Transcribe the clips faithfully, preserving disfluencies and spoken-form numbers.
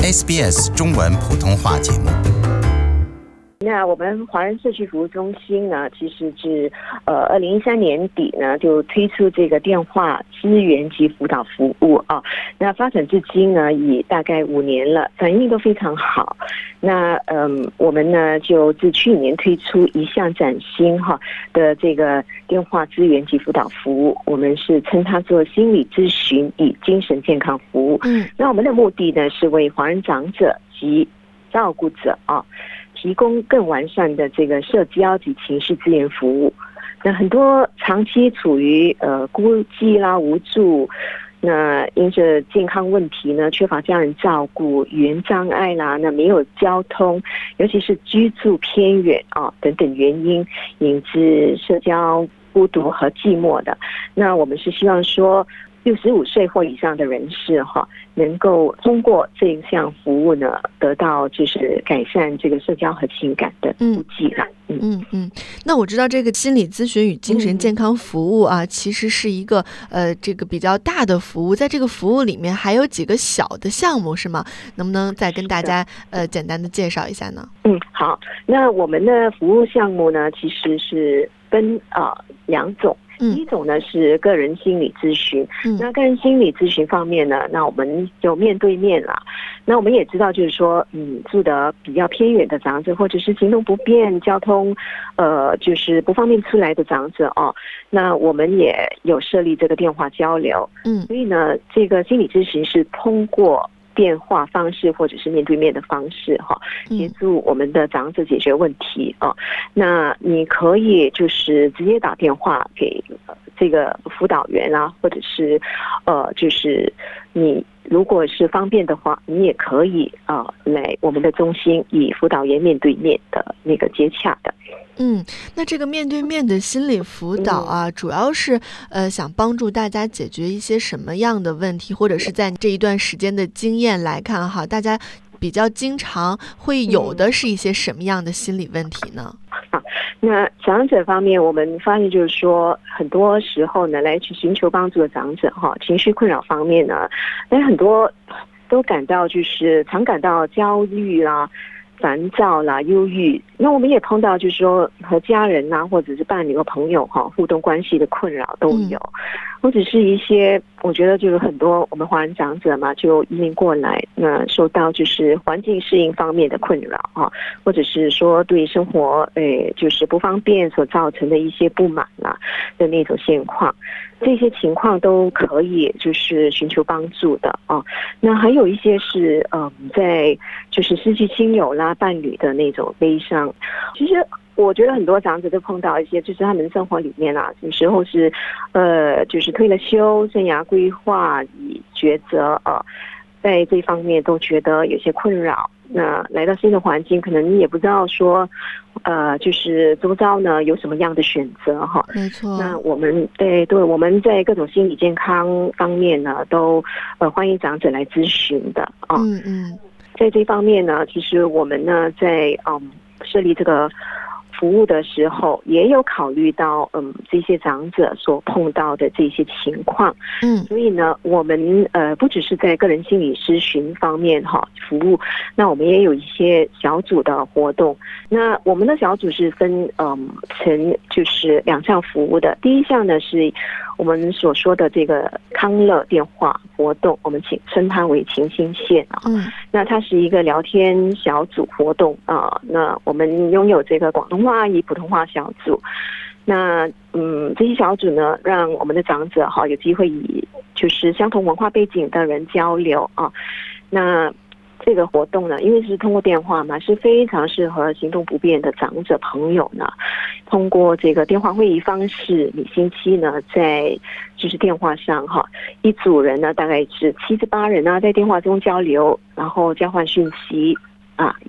S B S 中文普通话节目。 那我们华人社区服务中心呢，其实是呃二零一三年底呢就推出这个电话支援及辅导服务啊。那发展至今呢，也大概五年了，反应都非常好。那嗯，我们呢就自去年推出一项崭新哈的这个电话支援及辅导服务，我们是称它做心理咨询与精神健康服务。嗯，那我们的目的呢是为华人长者及照顾者啊，提供更完善的这个社交及情绪资源服务。那很多长期处于呃孤寂啦、无助，那因着健康问题呢，缺乏家人照顾、语言障碍啦，那没有交通，尤其是居住偏远啊等等原因，引致社交孤独和寂寞的。那我们是希望说，六十五岁或以上的人士哈，能够通过这一项服务呢，得到就是改善这个社交和情感的孤寂啦。 嗯嗯嗯。那我知道这个心理咨询与精神健康服务啊，嗯、其实是一个呃这个比较大的服务，在这个服务里面还有几个小的项目是吗？能不能再跟大家呃简单的介绍一下呢？ 嗯，好。那我们的服务项目呢，其实是分啊、呃、两种。第一种呢是个人心理咨询，嗯、那个人心理咨询方面呢，那我们就面对面啦。那我们也知道，就是说，嗯，住得比较偏远的长者，或者是行动不便、交通，呃，就是不方便出来的长者哦，那我们也有设立这个电话交流，嗯，所以呢，这个心理咨询是通过电话方式或者是面对面的方式哈，协助我们的长者解决问题啊。那你可以就是直接打电话给这个辅导员啊，或者是呃，就是你如果是方便的话，你也可以啊、呃、来我们的中心以辅导员面对面的那个接洽的。 嗯，那这个面对面的心理辅导啊，嗯、主要是呃想帮助大家解决一些什么样的问题，或者是在这一段时间的经验来看哈，大家比较经常会有的是一些什么样的心理问题呢？ 好，那长者方面，我们发现就是说，很多时候呢，来去寻求帮助的长者哈，情绪困扰方面呢，但很多都感到就是常感到焦虑啦、烦躁啦、忧郁。那我们也碰到就是说和家人啊，或者是伴侣和朋友哈互动关系的困扰都有，嗯、或者是一些我觉得就是很多我们华人长者嘛，就移民过来，那受到就是环境适应方面的困扰哈，或者是说对生活诶就是不方便所造成的一些不满啊的那种现况，这些情况都可以就是寻求帮助的啊。那还有一些是嗯在就是失去亲友啦、伴侣的那种悲伤。其实我觉得很多长者都碰到一些，就是他们生活里面啊，有时候是呃就是退了休、生涯规划与抉择呃，在这方面都觉得有些困扰。那来到新的环境，可能你也不知道说呃就是周遭呢有什么样的选择哈。 没错。 那我们对对我们在各种心理健康方面呢，都呃欢迎长者来咨询的啊。嗯嗯。在这方面呢，其实我们呢在嗯设立这个服务的时候，也有考虑到嗯这些长者所碰到的这些情况。嗯，所以呢，我们呃不只是在个人心理咨询方面哈服务，那我们也有一些小组的活动。那我们的小组是分嗯成就是两项服务的。第一项呢是我们所说的这个康乐电话活动，我们请称它为情心线啊。嗯，那它是一个聊天小组活动啊。那我们拥有这个广东话与普通话小组。那嗯，这些小组呢，让我们的长者哈有机会与就是相同文化背景的人交流啊。那这个活动呢，因为是通过电话嘛，是非常适合行动不便的长者朋友呢，通过这个电话会议方式，每星期呢，在就是电话上哈，一组人呢大概是七至八人呢，在电话中交流，然后交换讯息啊，以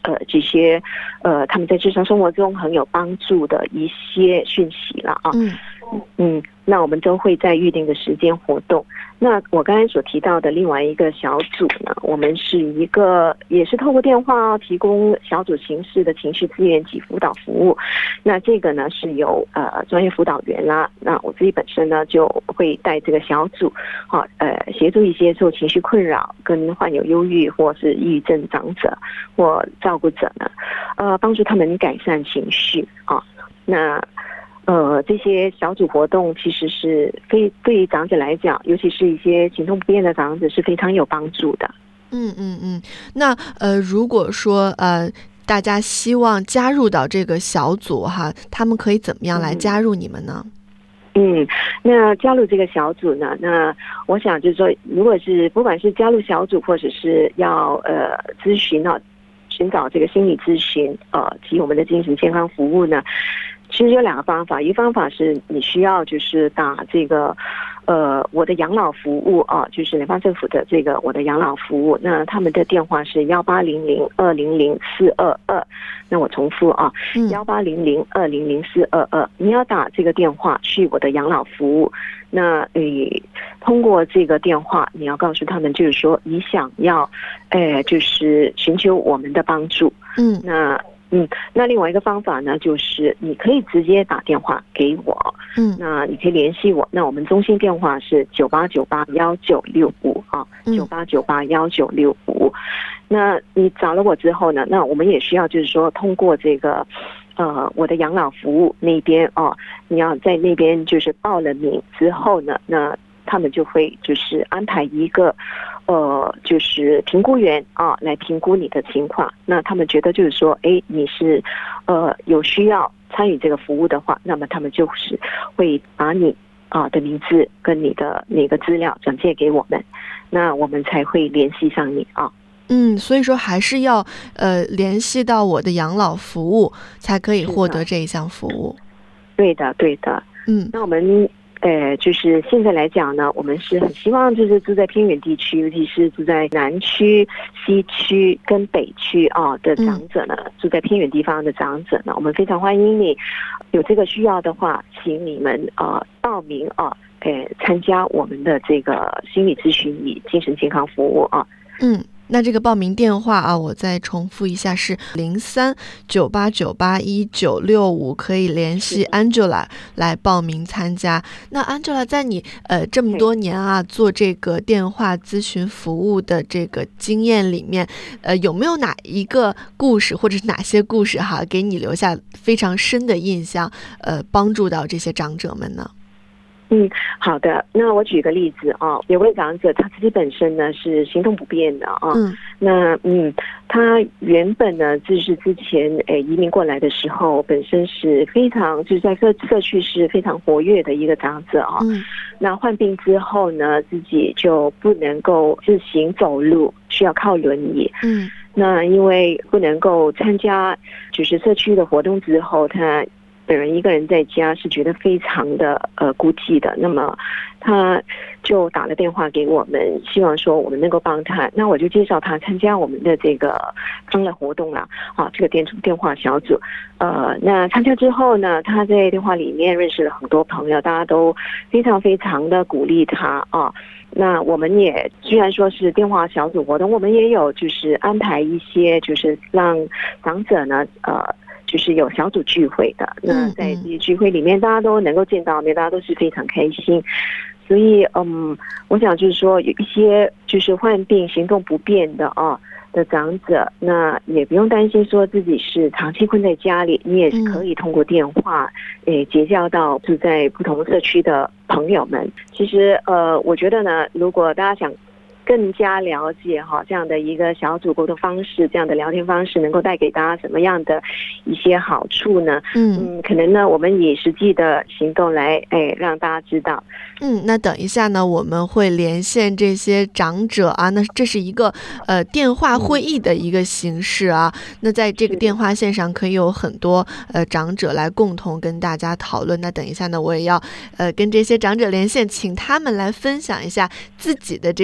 呃这些呃他们在日常生活中很有帮助的一些讯息了啊。嗯嗯，那我们都会在预定的时间活动。那我刚才所提到的另外一个小组呢，我们是一个也是透过电话提供小组形式的情绪资源及辅导服务。那这个呢是由呃专业辅导员啦，那我自己本身呢就会带这个小组，好呃协助一些受情绪困扰跟患有忧郁或是抑郁症长者或照顾者呢，呃帮助他们改善情绪啊。那呃，这些小组活动其实是非对于长者来讲，尤其是一些行动不便的长者是非常有帮助的。 嗯嗯嗯，那呃，如果说呃大家希望加入到这个小组哈，他们可以怎么样来加入你们呢？ 嗯，那加入这个小组呢，那我想就是说，如果是不管是加入小组，或者是要呃咨询啊，寻找这个心理咨询呃及我们的精神健康服务呢。其实有两个方法，一个方法是你需要就是打这个，呃，我的养老服务啊，就是联邦政府的这个我的养老服务，那他们的电话是幺八零零二零零四二二，那我重复啊，幺八零零二零零四二二，你要打这个电话去我的养老服务，那你通过这个电话，你要告诉他们就是说你想要，哎，就是寻求我们的帮助，嗯，那。嗯，那另外一个方法呢，就是你可以直接打电话给我，嗯，那你可以联系我，那我们中心电话是九八九八幺九六五啊，九八九八幺九六五。那你找了我之后呢，那我们也需要就是说通过这个，呃，我的养老服务那边哦，你要在那边就是报了名之后呢，那他们就会就是安排一个。呃，就是评估员啊，来评估你的情况。那他们觉得就是说，哎，你是呃有需要参与这个服务的话，那么他们就是会把你啊的名字跟你的那个资料转借给我们，那我们才会联系上你啊。 嗯，所以说还是要呃联系到我的养老服务，才可以获得这一项服务。 对的，对的。嗯，那我们。呃，就是现在来讲呢，我们是很希望就是住在偏远地区，尤其是住在南区、西区跟北区啊的长者呢，嗯、住在偏远地方的长者呢，我们非常欢迎你有这个需要的话，请你们啊、呃、报名啊，呃参加我们的这个心理咨询与精神健康服务啊。嗯。 那这个报名电话啊，我再重复一下是零三九八九八一九六五，可以联系 Angela 来报名参加。那 Angela 在你呃这么多年啊做这个电话咨询服务的这个经验里面，呃有没有哪一个故事或者是哪些故事哈，给你留下非常深的印象，呃帮助到这些长者们呢？ 嗯，好的。那我举个例子啊，有位长者他自己本身呢是行动不便的啊。嗯。那嗯，他原本呢就是之前诶移民过来的时候，本身是非常就是在社社区是非常活跃的一个长者啊。嗯。那患病之后呢，自己就不能够自行走路，需要靠轮椅。嗯。那因为不能够参加就是社区的活动之后，他。本人一个人在家是觉得非常的呃孤寂的，那么他就打了电话给我们，希望说我们能够帮他。那我就介绍他参加我们的这个康乐活动啦，啊，这个电电话小组。呃，那参加之后呢，他在电话里面认识了很多朋友，大家都非常非常的鼓励他啊。那我们也虽然说是电话小组活动，我们也有就是安排一些就是让长者呢呃。就是有小组聚会的，那在这些聚会里面，大家都能够见到面，大家都是非常开心。所以，嗯，我想就是说，有一些就是患病、行动不便的啊的长者，那也不用担心说自己是长期困在家里，你也是可以通过电话，诶结交到住在不同社区的朋友们。其实，呃，我觉得呢，如果大家想。更加了解哈这样的一个小组沟通方式，这样的聊天方式能够带给大家什么样的一些好处呢？嗯嗯，可能呢我们以实际的行动来哎让大家知道。 嗯，那等一下呢我们会连线这些长者啊，那这是一个呃电话会议的一个形式啊。那在这个电话线上可以有很多呃长者来共同跟大家讨论。那等一下呢我也要呃跟这些长者连线，请他们来分享一下自己的这个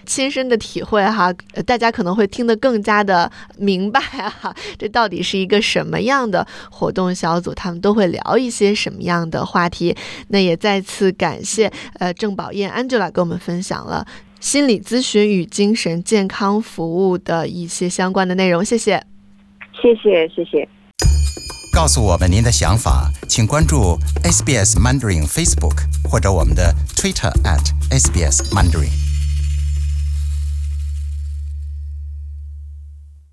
亲身的体会哈，大家可能会听得更加的明白哈，这到底是一个什么样的活动小组，他们都会聊一些什么样的话题。那也再次感谢呃郑宝燕 Angela 跟我们分享了心理咨询与精神健康服务的一些相关的内容，谢谢。 谢谢谢谢。 告诉我们您的想法，请关注 S B S Mandarin Facebook 或者我们的 Twitter at S B S Mandarin。